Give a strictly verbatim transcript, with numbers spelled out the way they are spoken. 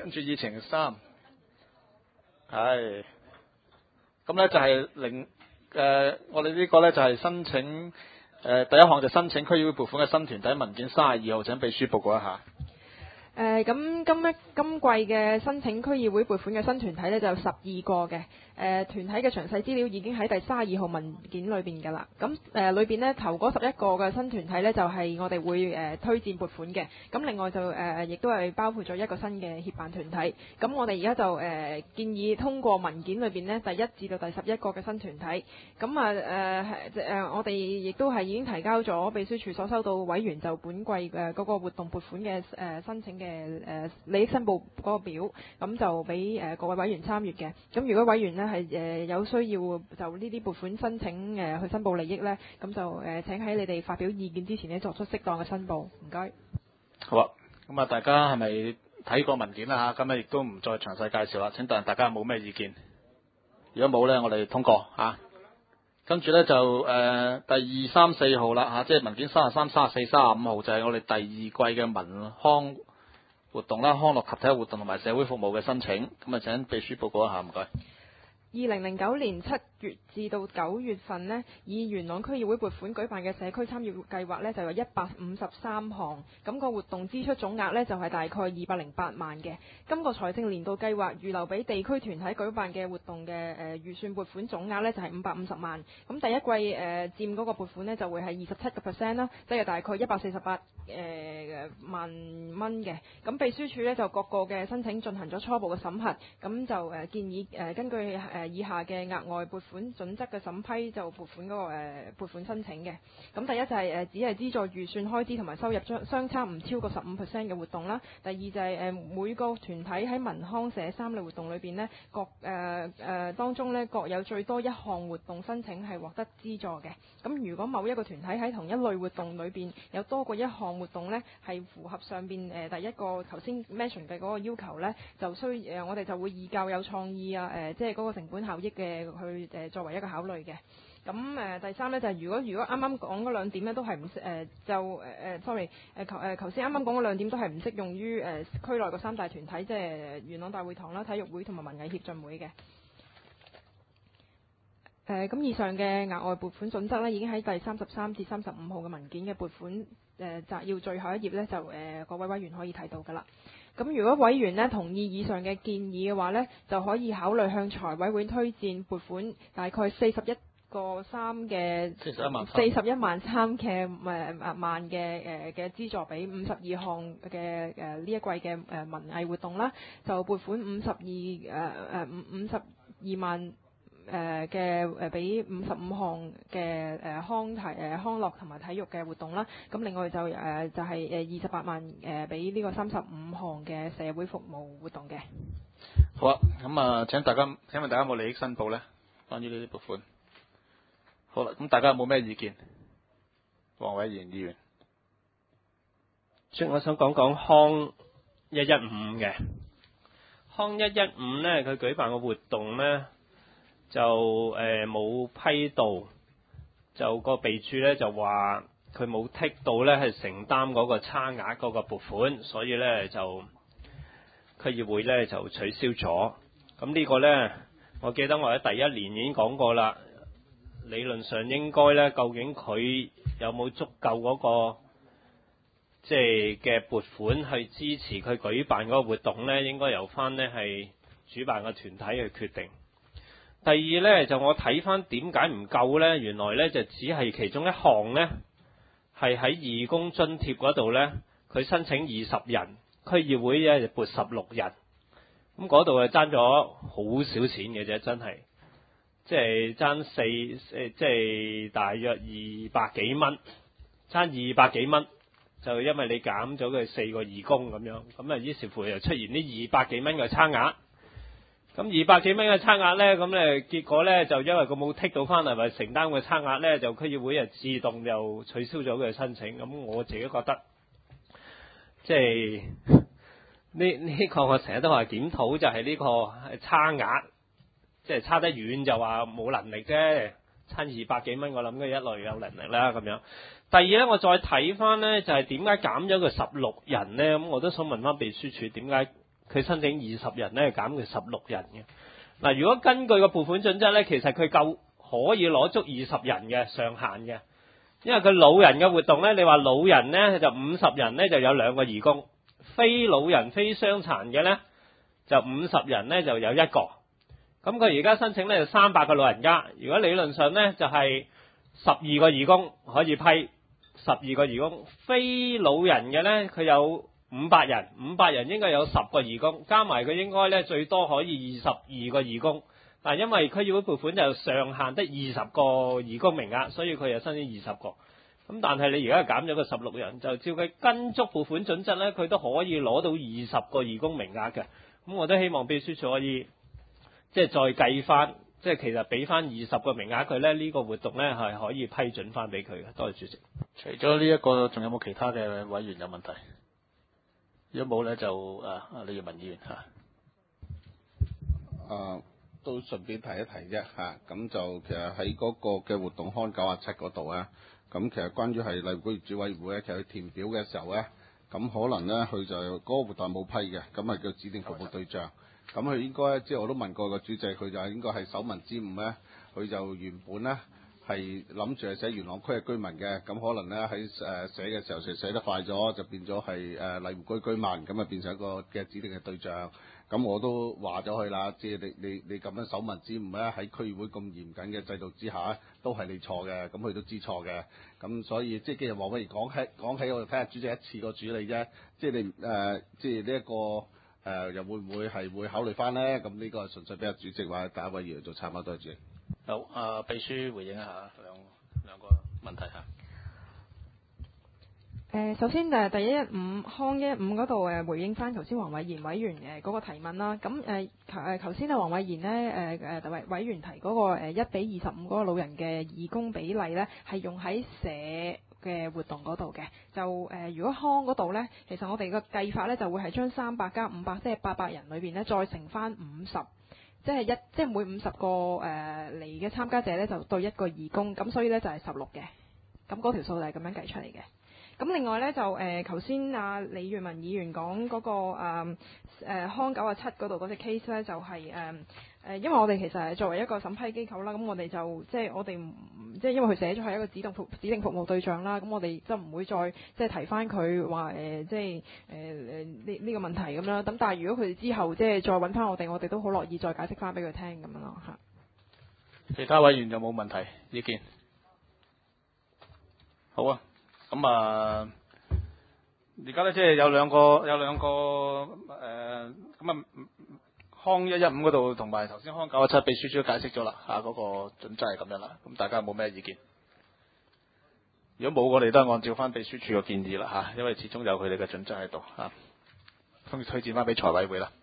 跟住議程三，係，咁咧就係零誒，我哋呢個咧就係申請誒、呃、第一項就申請區議會撥款嘅新團體文件三十二號，請秘書報告一下。 誒咁今一今季嘅申請區議會撥款嘅新團體呢，就有十二個嘅，誒、呃、團體嘅詳細資料已經喺第三十二號文件裏邊㗎啦。咁誒裏邊呢，頭嗰十一個嘅新團體呢，就係、是、我哋會誒、呃、推薦撥款嘅。咁另外就誒亦、呃、都係包括咗一個新嘅協辦團體。咁我哋而家就誒、呃、建議通過文件裏邊呢，第一至到第十一個嘅新團體。咁啊誒誒我哋亦都係已經提交咗秘書處所收到委員就本季誒嗰個活動撥款嘅誒、呃、申請嘅誒、呃、利益申報嗰個表，咁就俾誒、呃、各位委員參閱嘅。咁如果委員呢係誒、呃、有需要就呢啲撥款申請誒、呃、去申報利益呢，咁就誒、呃、請喺你哋發表意見之前呢作出適當嘅申報。唔該。 好啊，咁啊大家係咪睇過文件啦嚇？咁啊亦都唔再詳細介紹啦。請問大家有冇咩意見？如果冇呢，我哋通過嚇。啊跟住呢，就誒、呃、第二三四號啦嚇，即係文件三十三、三十四、三十五號就係、是、我哋第二季嘅文康活動啦，康樂及體育活動同埋社會服務嘅申請，咁啊請秘書報告一下，唔該。 二零零九年七月至到九月份呢，以元朗區議會撥款舉辦嘅社區參與計劃呢，就有一百五十三項，咁個活動支出總額呢，就係大概二百零八萬嘅。今個財政年度計劃預留俾地區團體舉辦嘅活動嘅誒預算撥款總額呢，就係五百五十萬。咁第一季誒、呃、佔嗰個撥款呢，就會係二十七個 percent 啦，即係大概一百四十八誒萬蚊嘅。咁秘書處呢，就各個嘅申請進行咗初步嘅審核，咁就誒、呃、建議誒、呃、根據誒、呃、以下嘅額外撥款準則嘅審批就撥款嗰、那個誒、呃、撥款申請嘅。咁第一就係、是、誒、呃、只係資助預算開支同埋收入相相差唔超過十五 percent 嘅活動啦。第二就係、是、誒、呃、每個團體喺文康社三類活動裏邊呢，各誒誒、呃呃、當中呢，各有最多一項活動申請係獲得資助嘅。咁如果某一個團體喺同一類活動裏邊有多過一項活動呢，係符合上邊誒、呃、第一個頭先 mention 嘅嗰個要求呢，就需誒、呃、我哋就會以較有創意啊誒、呃、即係嗰個成本效益嘅去誒、呃、作為一個考慮嘅。咁誒、呃、第三呢，就係、是、如果如果啱啱講嗰兩點呢，都係唔誒就誒誒、呃、sorry 誒頭誒頭先啱啱講嗰兩點都係唔適用於誒、呃、區內個三大團體，即係元朗大會堂啦、體育會同埋文藝協進會嘅。誒咁、呃、以上嘅額外撥款準則呢，已經喺第三十三至三十五號嘅文件嘅撥款誒摘要最後一頁呢，就誒、呃、各位委員可以睇到㗎啦。咁如果委員呢同意以上嘅建議嘅話呢，就可以考慮向財委會推薦撥款大概四十一個三嘅四十一萬四十一萬三嘅誒萬嘅誒嘅資助俾五十二項嘅誒呢一季嘅誒文藝活動啦，就撥款五十二誒誒五五十二萬。誒嘅誒俾五十五項嘅誒康體誒康樂同埋體育嘅活動啦，咁另外就誒、呃、就係誒二十八萬誒俾呢個三十五項嘅社會服務活動嘅。 好啊，咁啊請大家請問大家有冇利益申報咧？關於呢啲撥款。好啦，咁大家有冇咩意見？黃偉賢議員， 即係我想講講康一一五嘅康一一五咧，佢舉辦個活動咧。就誒冇、呃、批到，就個備註咧就話佢冇剔到咧係承擔嗰個差額嗰個撥款，所以咧就區議會咧就取消咗。咁呢個咧，我記得我喺第一年已經講過啦。理論上應該咧，究竟佢有冇足夠嗰、嗰個即係嘅撥款去支持佢舉辦嗰個活動咧？應該由翻呢係主辦嘅團體去決定。第二呢，就我睇翻點解唔夠呢？原來呢，就只係其中一項呢，係喺義工津貼嗰度呢，佢申請二十人，區議會呢就撥十六人，咁嗰度係爭咗好少錢嘅啫，真係，即係爭四誒，即係大約二百幾蚊，爭二百幾蚊，就因為你減咗佢四個義工咁樣，咁啊於是乎又出現呢二百幾蚊嘅差額。咁二百幾蚊嘅差額呢，咁咧結果呢，就因為佢冇剔到翻嚟，咪承擔個差額呢，就區議會啊自動又取消咗佢嘅申請。咁我自己覺得，即係呢呢個我成日都話檢討就係呢個差額，即係差得遠就話冇能力啫。差二百幾蚊，我諗佢一類有能力啦咁樣。第二呢，我再睇翻呢，就係點解減咗佢十六人呢？咁我都想問翻秘書處點解佢申請二十人咧減佢十六人嘅。嗱，如果根據個撥款準則咧，其實佢夠可以攞足二十人嘅上限嘅，因為佢老人嘅活動咧，你話老人咧就五十人咧就有兩個義工，非老人非傷殘嘅咧就五十人咧就有一個。咁佢而家申請咧就三百個老人家，如果理論上咧就係十二個義工可以批，十二個義工，非老人嘅咧佢有五百人，五百人應該有十個義工，加埋佢應該咧最多可以二十二個義工。但因為區議會撥款就上限得二十個義工名額，所以佢又申請二十個。咁但係你而家減咗個十六人，就照佢跟足撥款準則咧，佢都可以攞到二十個義工名額嘅。咁我都希望秘書處可以即係再計翻，即係其實俾翻二十個名額佢咧，呢個活動咧係可以批准翻俾佢嘅。多謝主席。 除咗呢一個，仲有冇其他嘅委員有問題？如果冇咧，就誒啊李耀文議員嚇。 誒都順便提一提啫嚇，咁就其實喺嗰個嘅活動刊九啊七嗰度啊，咁其實關於係荔湖業主委員會咧，其實佢填表嘅時候咧，咁可能咧佢就嗰、嗰個活動冇批嘅，咁係叫指定服務對象。咁佢應該即係我都問過個主席，佢就應該係首文之誤咧，佢就原本咧係諗住係寫元朗區嘅居民嘅，咁可能咧喺誒寫嘅時候就寫得快咗，就變咗係誒荔湖區居民，咁啊變成一個嘅指定嘅對象。咁我都話咗佢啦，即係你你你咁樣首文之誤咧，喺區議會咁嚴謹嘅制度之下，都係你錯嘅，咁佢都知錯嘅。咁所以即係既然黃偉賢講起講起，我就睇下主席一次過處理啫。即係你誒、呃，即係呢一個誒、呃，又會唔會係會考慮翻咧？咁呢個純粹俾阿主席或者第一位議員做參考，多謝主席。 好，啊秘書回應一下兩兩個問題嚇。 誒，首先誒第一一五康一一五嗰度誒回應翻頭先黃偉賢委員誒嗰個提問啦。咁誒誒頭先啊黃偉賢咧誒誒委委員提嗰個誒一比二十五嗰個老人嘅義工比例咧，係用喺社嘅活動嗰度嘅。就誒、呃、如果康嗰度咧，其實我哋個計法咧就會係將三百加五百，即係八百人裏邊咧再乘翻五十。即係一，即係每五十個誒嚟嘅參加者咧，就對一個義工，咁所以咧就係十六嘅。咁嗰條數就係咁樣計出嚟嘅。咁另外咧就誒，頭先阿李月文議員講嗰、那個誒、呃呃、康九啊七嗰度嗰隻 case 咧，就係誒誒，因為我哋其實係作為一個審批機構啦，咁我哋就即係我哋唔即係因為佢寫咗係一個指定服指定服務對象啦，咁我哋就唔會再即係提翻佢話誒，即係誒誒呢呢個問題咁啦。咁但係如果佢哋之後即係再揾翻我哋，我哋都好樂意再解釋翻俾佢聽咁樣咯嚇。 其他委員有冇問題意見？好啊。咁啊，而家咧即係有兩個有兩個誒，咁、呃、啊康一一五嗰度同埋頭先康九啊七，秘書處都解釋咗啦嚇，嗰、那個準則係咁樣啦。咁大家有冇咩意見？如果冇，我哋都係按照翻秘書處嘅建議啦嚇，因為始終有佢哋嘅準則喺度嚇，咁推薦翻俾財委會啦。